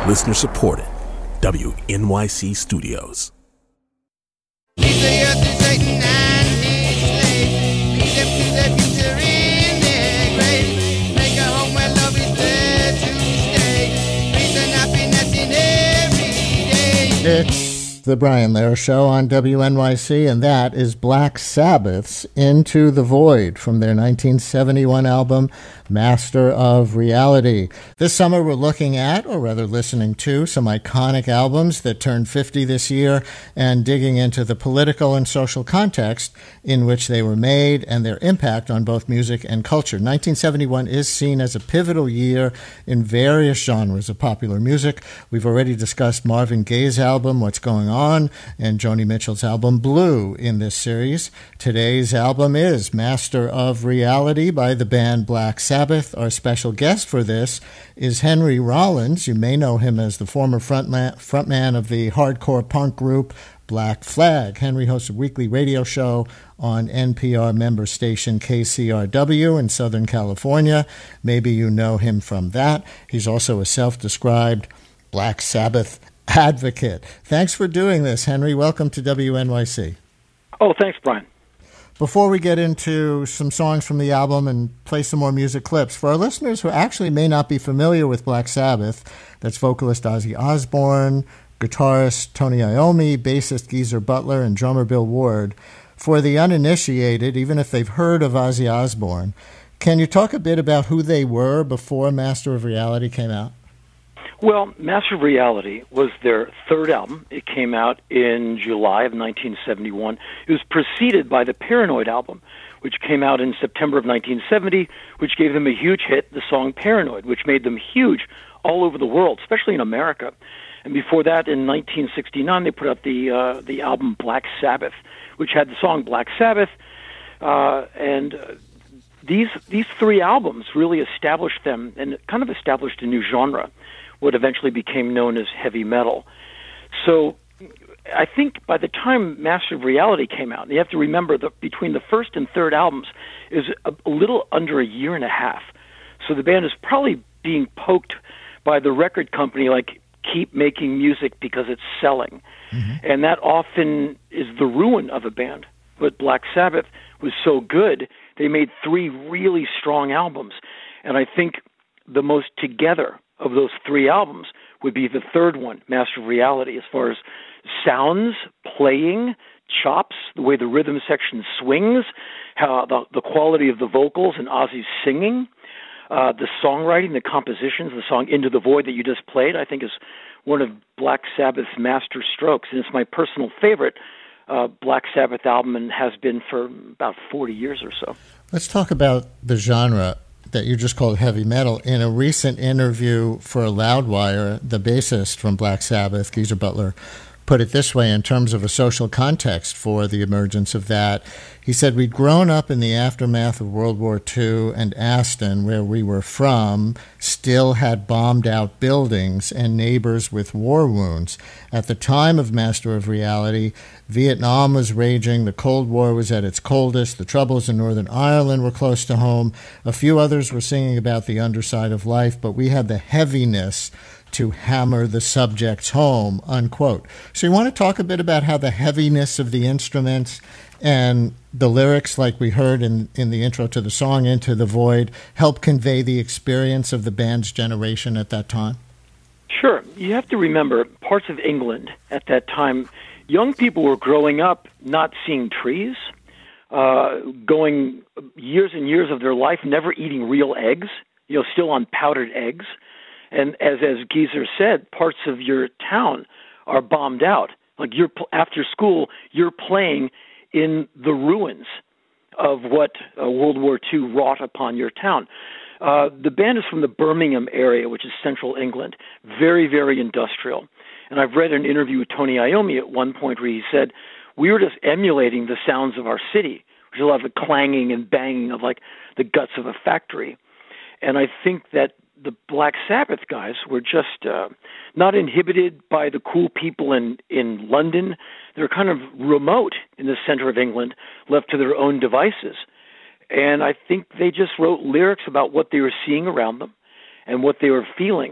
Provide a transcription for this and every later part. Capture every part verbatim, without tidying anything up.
Listener supported. W N Y C Studios. He's the earth is Satan and his slave. Lead them to their future in their grave. Make a home where love is there to stay. Peace and happiness in every day. It's the Brian Lehrer Show on W N Y C, and that is Black Sabbath's Into the Void from their nineteen seventy-one album, Master of Reality. This summer we're looking at, or rather listening to, some iconic albums that turned fifty this year and digging into the political and social context in which they were made and their impact on both music and culture. nineteen seventy-one is seen as a pivotal year in various genres of popular music. We've already discussed Marvin Gaye's album, What's Going On, and Joni Mitchell's album, Blue, in this series. Today's album is Master of Reality by the band Black Sabbath. Our special guest for this is Henry Rollins. You may know him as the former frontman, frontman of the hardcore punk group Black Flag. Henry hosts a weekly radio show on N P R member station K C R W in Southern California. Maybe you know him from that. He's also a self-described Black Sabbath advocate. Thanks for doing this, Henry. Welcome to W N Y C. Oh, thanks, Brian. Before we get into some songs from the album and play some more music clips, for our listeners who actually may not be familiar with Black Sabbath, that's vocalist Ozzy Osbourne, guitarist Tony Iommi, bassist Geezer Butler, and drummer Bill Ward. For the uninitiated, even if they've heard of Ozzy Osbourne, can you talk a bit about who they were before Master of Reality came out? Well, Master of Reality was their third album. It came out in July of nineteen seventy-one. It was preceded by the Paranoid album, which came out in September of nineteen seventy, which gave them a huge hit, the song Paranoid, which made them huge all over the world, especially in America. And before that, in nineteen sixty-nine, they put out the uh, the album Black Sabbath, which had the song Black Sabbath. Uh, and uh, these these three albums really established them and kind of established a new genre, what eventually became known as heavy metal. So I think by the time Master of Reality came out, and you have to remember that between the first and third albums is a, a little under a year and a half. So the band is probably being poked by the record company, like, keep making music because it's selling. Mm-hmm. And that often is the ruin of a band. But Black Sabbath was so good, they made three really strong albums. And I think the most together of those three albums would be the third one, Master of Reality, as far as sounds, playing, chops, the way the rhythm section swings, how the, the quality of the vocals and Ozzy's singing, uh, the songwriting, the compositions, the song Into the Void that you just played, I think is one of Black Sabbath's master strokes, and it's my personal favorite uh, Black Sabbath album and has been for about forty years or so. Let's talk about the genre that you just called heavy metal. In a recent interview for Loudwire, the bassist from Black Sabbath, Geezer Butler, put it this way in terms of a social context for the emergence of that. He said, we'd grown up in the aftermath of World War Two, and Aston, where we were from, still had bombed-out buildings and neighbors with war wounds. At the time of Master of Reality, Vietnam was raging, the Cold War was at its coldest, the troubles in Northern Ireland were close to home. A few others were singing about the underside of life, but we had the heaviness to hammer the subjects home, unquote. So you want to talk a bit about how the heaviness of the instruments and the lyrics, like we heard in, in the intro to the song, Into the Void, help convey the experience of the band's generation at that time? Sure. You have to remember, parts of England at that time, young people were growing up not seeing trees, uh, going years and years of their life never eating real eggs, you know, still on powdered eggs. And as as Geezer said, parts of your town are bombed out. Like you're after school, you're playing in the ruins of what uh, World War Two wrought upon your town. Uh, the band is from the Birmingham area, which is central England, very, very industrial. And I've read an interview with Tony Iommi at one point where he said, we were just emulating the sounds of our city, which is a lot of the clanging and banging of like the guts of a factory. And I think that the Black Sabbath guys were just uh, not inhibited by the cool people in, in London. They're kind of remote in the center of England, left to their own devices. And I think they just wrote lyrics about what they were seeing around them and what they were feeling.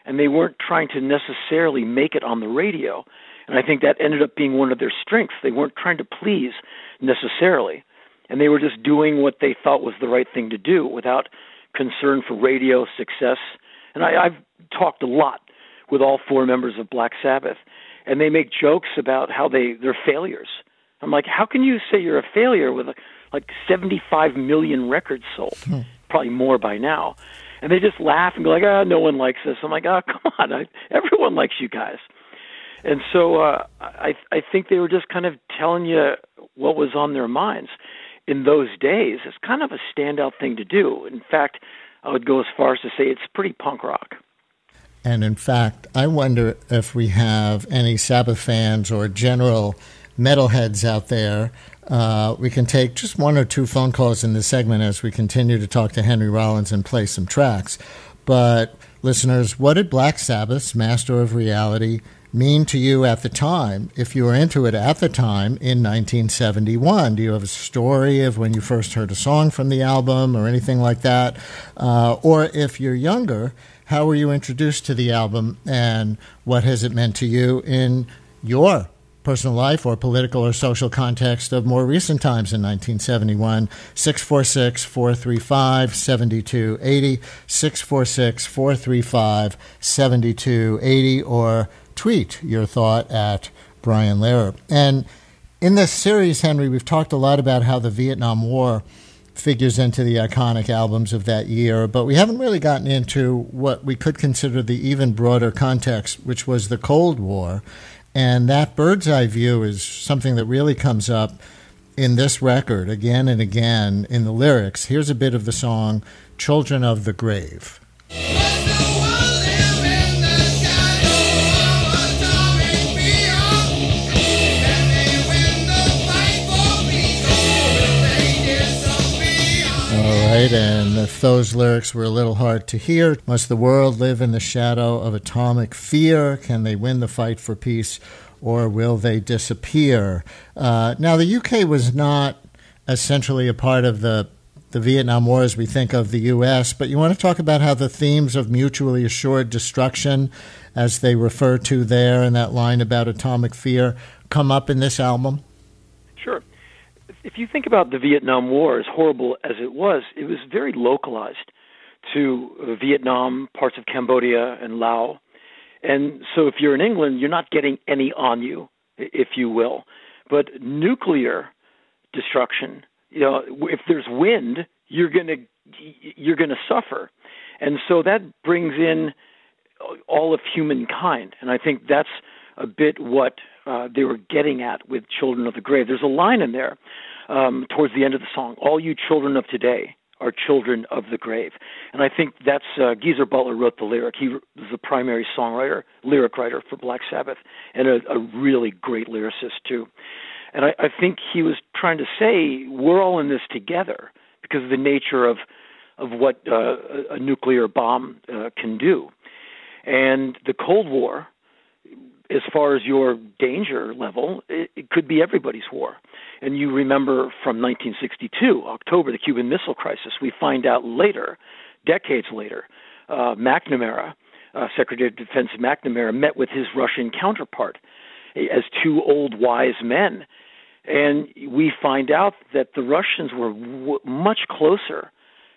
and they weren't trying to necessarily make it on the radio. And I think that ended up being one of their strengths. They weren't trying to please necessarily, and they were just doing what they thought was the right thing to do without concern for radio success. And I, I've talked a lot with all four members of Black Sabbath, and they make jokes about how they, they're failures. I'm like, how can you say you're a failure with like seventy-five million records sold? Hmm. Probably more by now. And they just laugh and go like, ah, no one likes us. I'm like, oh, come on, I, everyone likes you guys. And so uh, I, I think they were just kind of telling you what was on their minds. In those days, it's kind of a standout thing to do. In fact, I would go as far as to say it's pretty punk rock. And in fact, I wonder if we have any Sabbath fans or general metalheads out there. Uh, we can take just one or two phone calls in this segment as we continue to talk to Henry Rollins and play some tracks. But listeners, what did Black Sabbath's Master of Reality mean to you at the time, if you were into it at the time in nineteen seventy-one? Do you have a story of when you first heard a song from the album or anything like that? Uh, or if you're younger, how were you introduced to the album, and what has it meant to you in your personal life or political or social context of more recent times in nineteen seventy-one? six four six, four three five, seven two eight zero, six four six, four three five, seven two eight zero, or tweet your thought at Brian Lehrer. And in this series, Henry, we've talked a lot about how the Vietnam War figures into the iconic albums of that year, but we haven't really gotten into what we could consider the even broader context, which was the Cold War. And that bird's eye view is something that really comes up in this record again and again in the lyrics. Here's a bit of the song, Children of the Grave. All right, and if those lyrics were a little hard to hear, must the world live in the shadow of atomic fear? Can they win the fight for peace, or will they disappear? Uh, now, the U K was not essentially a part of the, the Vietnam War as we think of the U S, but you want to talk about how the themes of mutually assured destruction, as they refer to there in that line about atomic fear, come up in this album? Sure. If you think about the Vietnam War, as horrible as it was, it was very localized to Vietnam, parts of Cambodia, and Laos. And so if you're in England, you're not getting any on you, if you will. But nuclear destruction, you know, if there's wind, you're going to you're going to suffer. And so that brings in all of humankind. And I think that's a bit what uh, they were getting at with Children of the Grave. There's a line in there um, towards the end of the song, all you children of today are children of the grave. And I think that's, uh, Geezer Butler wrote the lyric. He was the primary songwriter, lyric writer for Black Sabbath, and a, a really great lyricist too. And I, I think he was trying to say, we're all in this together because of the nature of, of what uh, a nuclear bomb uh, can do. And the Cold War, as far as your danger level, it, it could be everybody's war. And you remember from nineteen sixty-two, October, the Cuban Missile Crisis, we find out later, decades later, uh, McNamara, uh, Secretary of Defense McNamara, met with his Russian counterpart as two old wise men. And we find out that the Russians were w- much closer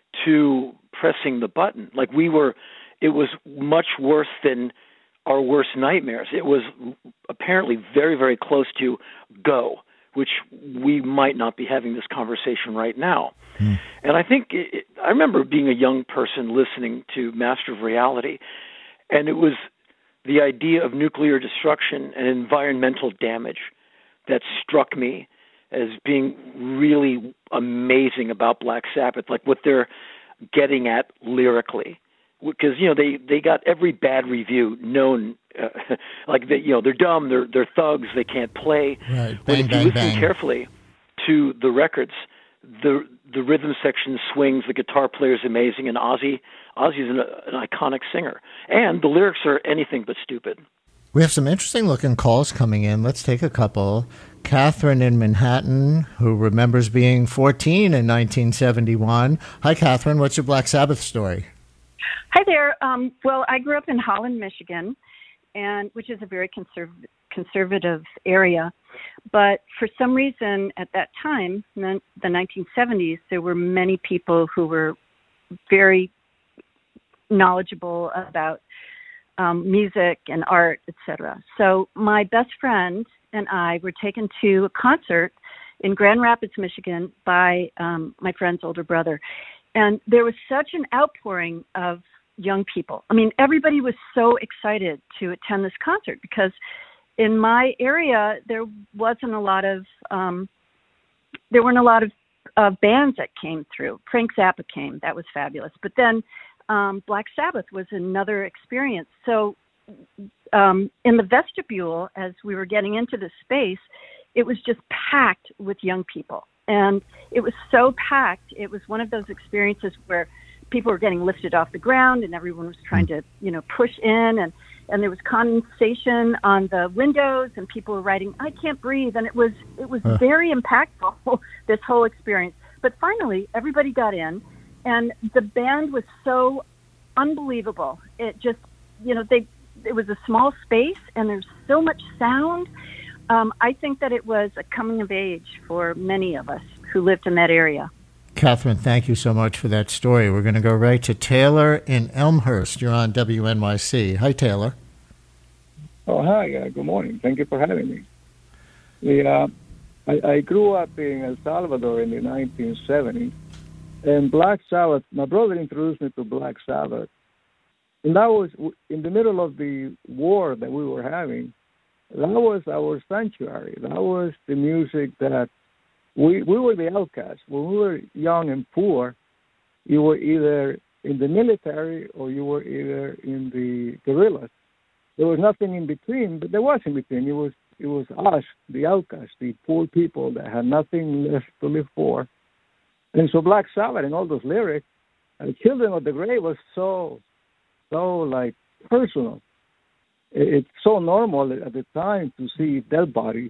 to pressing the button. Like we were, it was much worse than our worst nightmares. It was apparently very, very close to go, which we might not be having this conversation right now. Mm. And I think, it, I remember being a young person listening to Master of Reality, and it was the idea of nuclear destruction and environmental damage that struck me as being really amazing about Black Sabbath, like what they're getting at lyrically. Because, you know, they, they got every bad review known, uh, like, they, you know, they're dumb, they're they're thugs, they can't play. Right. Bang, but if bang, you listen bang. carefully to the records, the the rhythm section swings, the guitar player is amazing, and Ozzy, Ozzy's an, an iconic singer. And the lyrics are anything but stupid. We have some interesting-looking calls coming in. Let's take a couple. Catherine in Manhattan, who remembers being fourteen in nineteen seventy-one. Hi, Catherine. What's your Black Sabbath story? Hi there. Um, well, I grew up in Holland, Michigan, and which is a very conserv- conservative area. But for some reason, at that time, the nineteen seventies, there were many people who were very knowledgeable about um, music and art, et cetera. So my best friend and I were taken to a concert in Grand Rapids, Michigan, by um, my friend's older brother. And there was such an outpouring of young people. I mean, everybody was so excited to attend this concert because in my area, there wasn't a lot of, um, there weren't a lot of uh, bands that came through. Frank Zappa came. That was fabulous. But then um, Black Sabbath was another experience. So um, in the vestibule, as we were getting into the space, it was just packed with young people. And it was so packed, it was one of those experiences where people were getting lifted off the ground and everyone was trying to, you know, push in, and, and there was condensation on the windows and people were writing, "I can't breathe." And it was, it was uh. very impactful, this whole experience. But finally, everybody got in and the band was so unbelievable. It just, you know, they, it was a small space and there's so much sound. Um, I think that it was a coming of age for many of us who lived in that area. Catherine, thank you so much for that story. We're going to go right to Taylor in Elmhurst. You're on W N Y C. Hi, Taylor. Oh, hi. Uh, good morning. Thank you for having me. The, uh, I, I grew up in El Salvador in the nineteen seventies, and Black Sabbath, my brother introduced me to Black Sabbath, and that was in the middle of the war that we were having. That was our sanctuary. That was the music that we we were the outcasts. When we were young and poor, you were either in the military or you were either in the guerrillas. There was nothing in between, but there was in between. It was it was us, the outcasts, the poor people that had nothing left to live for. And so Black Sabbath and all those lyrics, uh, "Children of the Grave" was so so like personal. It's so normal at the time to see dead bodies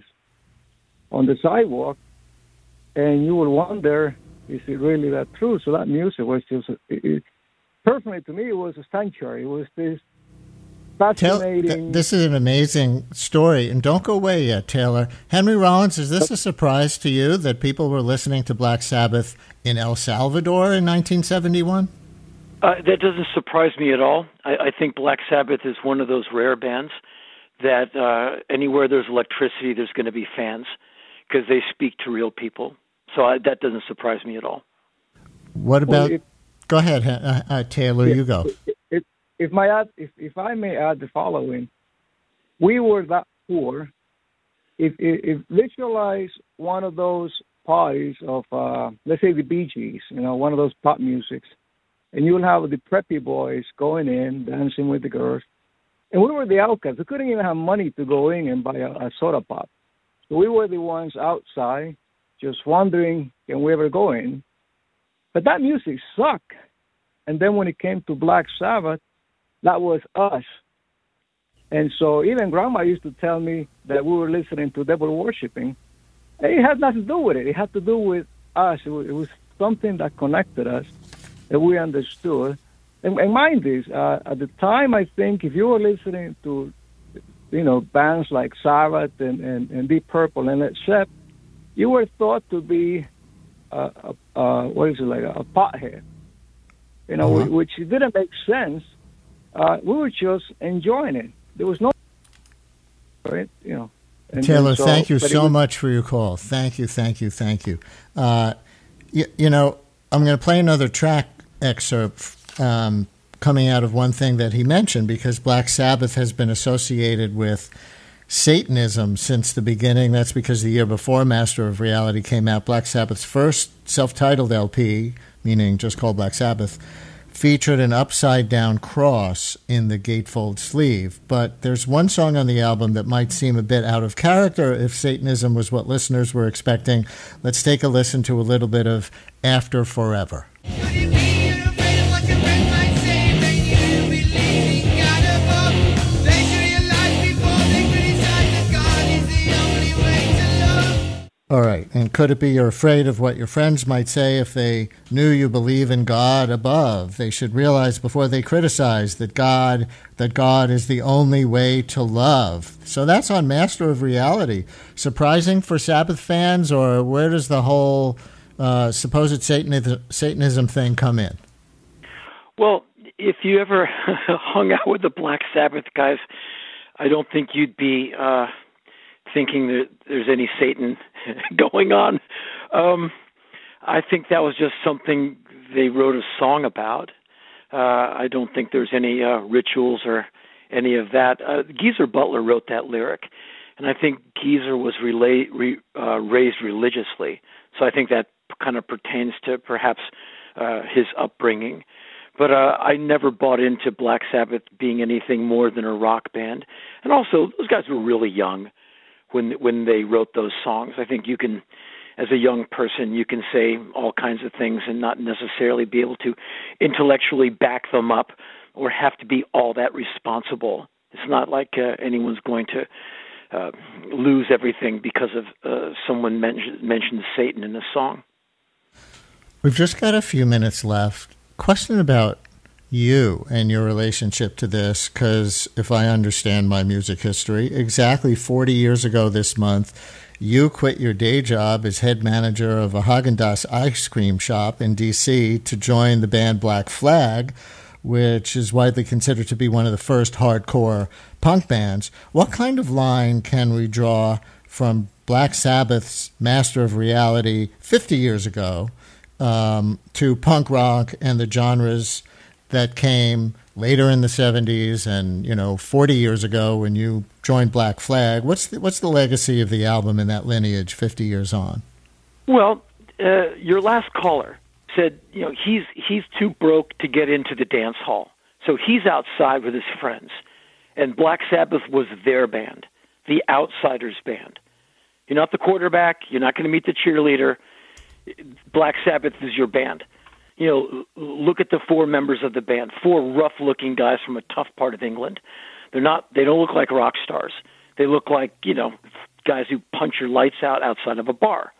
on the sidewalk, and you would wonder, is it really that true? So that music was just, it, it, personally to me, it was a sanctuary. It was this fascinating... Tell, th- this is an amazing story, and don't go away yet, Taylor. Henry Rollins, is this a surprise to you that people were listening to Black Sabbath in El Salvador in nineteen seventy-one? Uh, that doesn't surprise me at all. I, I think Black Sabbath is one of those rare bands that uh, anywhere there's electricity, there's going to be fans because they speak to real people. So I, that doesn't surprise me at all. What about? Well, if, go ahead, uh, uh, Taylor. If, you go. If, if my add, if if I may add the following, we were that poor. If if, if visualize one of those parties of uh, let's say the Bee Gees, you know, one of those pop musics. And you'll have the preppy boys going in, dancing with the girls. And we were the outcasts. We couldn't even have money to go in and buy a, a soda pop. So we were the ones outside just wondering, can we ever go in? But that music sucked. And then when it came to Black Sabbath, that was us. And so even Grandma used to tell me that we were listening to devil worshiping. It had nothing to do with it. It had to do with us. It was, it was something that connected us, that we understood. And, and mind this, uh, at the time, I think if you were listening to, you know, bands like Sabbath and, and, and Deep Purple and Led Zeppelin, you were thought to be, uh, uh, uh, what is it, like a, a pothead, you know, uh-huh. which didn't make sense. Uh, we were just enjoying it. There was no, right, you know. And, Taylor, and so, thank you so was, much for your call. Thank you, thank you, thank you. Uh, you, you know, I'm going to play another track excerpt um, coming out of one thing that he mentioned, because Black Sabbath has been associated with Satanism since the beginning. That's because the year before Master of Reality came out, Black Sabbath's first self-titled L P, meaning just called Black Sabbath, featured an upside-down cross in the gatefold sleeve. But there's one song on the album that might seem a bit out of character if Satanism was what listeners were expecting. Let's take a listen to a little bit of After Forever. All right, And could it be you're afraid of what your friends might say if they knew you believe in God above? They should realize before they criticize that God that God is the only way to love. So that's on Master of Reality. Surprising for Sabbath fans, or where does the whole uh, supposed Satanism, Satanism thing come in? Well, if you ever hung out with the Black Sabbath guys, I don't think you'd be uh, thinking that there's any Satan going on. Um, I think that was just something they wrote a song about. Uh, I don't think there's any uh, rituals or any of that. Uh, Geezer Butler wrote that lyric, and I think Geezer was relay, re, uh, raised religiously. So I think that kind of pertains to perhaps uh, his upbringing. But uh, I never bought into Black Sabbath being anything more than a rock band. And also, those guys were really young when when they wrote those songs. I think you can, as a young person, you can say all kinds of things and not necessarily be able to intellectually back them up or have to be all that responsible. It's not like uh, anyone's going to uh, lose everything because of uh, someone mention, mentions Satan in a song. We've just got a few minutes left. Question about you and your relationship to this, because if I understand my music history, exactly forty years ago this month, you quit your day job as head manager of a Haagen-Dazs ice cream shop in D C to join the band Black Flag, which is widely considered to be one of the first hardcore punk bands. What kind of line can we draw from Black Sabbath's Master of Reality fifty years ago um, to punk rock and the genres that came later in the seventies and, you know, forty years ago when you joined Black Flag? What's the, what's the legacy of the album in that lineage fifty years on? Well, uh, your last caller said, you know, he's he's too broke to get into the dance hall. So he's outside with his friends. And Black Sabbath was their band, the Outsiders band. You're not the quarterback. You're not going to meet the cheerleader. Black Sabbath is your band. You know, look at the four members of the band, four rough-looking guys from a tough part of England. They're not, they don't look like rock stars. They look like, you know, guys who punch your lights out outside of a bar.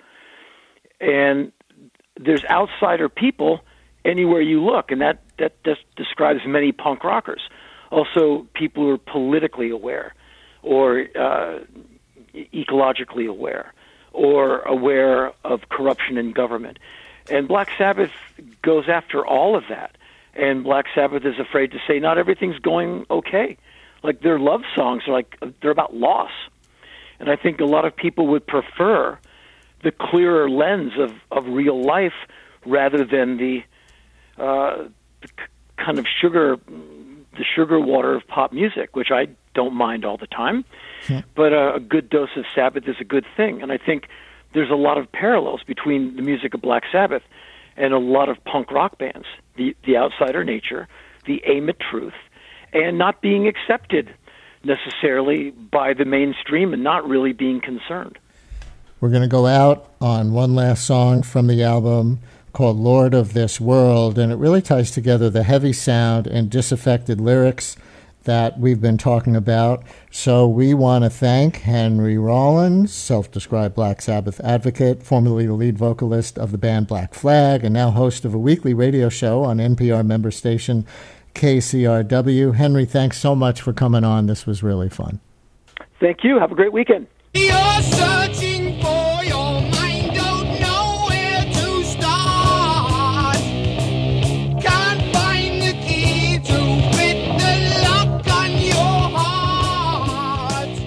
And there's outsider people anywhere you look, and that, that just describes many punk rockers. Also, people who are politically aware or uh, ecologically aware or aware of corruption in government. And Black Sabbath goes after all of that. And Black Sabbath is afraid to say not everything's going okay. Like their love songs are like, they're about loss. And I think a lot of people would prefer the clearer lens of, of real life rather than the, uh, the kind of sugar, the sugar water of pop music, which I don't mind all the time. Yeah. But uh, a good dose of Sabbath is a good thing. And I think there's a lot of parallels between the music of Black Sabbath and a lot of punk rock bands, the, the outsider nature, the aim at truth, and not being accepted necessarily by the mainstream and not really being concerned. We're going to go out on one last song from the album called Lord of This World, and it really ties together the heavy sound and disaffected lyrics that we've been talking about. So we want to thank Henry Rollins, self-described Black Sabbath advocate, formerly the lead vocalist of the band Black Flag, and now host of a weekly radio show on N P R member station K C R W. Henry, thanks so much for coming on. This was really fun. Thank you. Have a great weekend. You're such